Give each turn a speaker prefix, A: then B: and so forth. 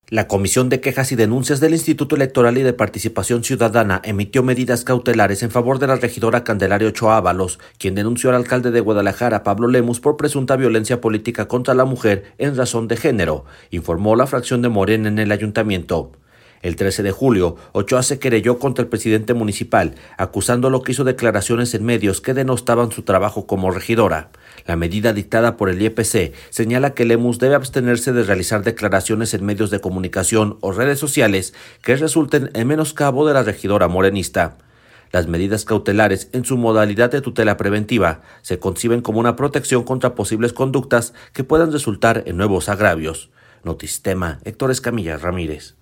A: La Comisión de Quejas y Denuncias del Instituto Electoral y de Participación Ciudadana emitió medidas cautelares en favor de la regidora Candelaria Ochoa Ábalos, quien denunció al alcalde de Guadalajara, Pablo Lemus, por presunta violencia política contra la mujer en razón de género, informó la fracción de Morena en el ayuntamiento. El 13 de julio, Ochoa se querelló contra el presidente municipal, acusándolo que hizo declaraciones en medios que denostaban su trabajo como regidora. La medida dictada por el IEPC señala que Lemus debe abstenerse de realizar declaraciones en medios de comunicación o redes sociales que resulten en menoscabo de la regidora morenista. Las medidas cautelares, en su modalidad de tutela preventiva, se conciben como una protección contra posibles conductas que puedan resultar en nuevos agravios. Notistema, Héctor Escamilla Ramírez.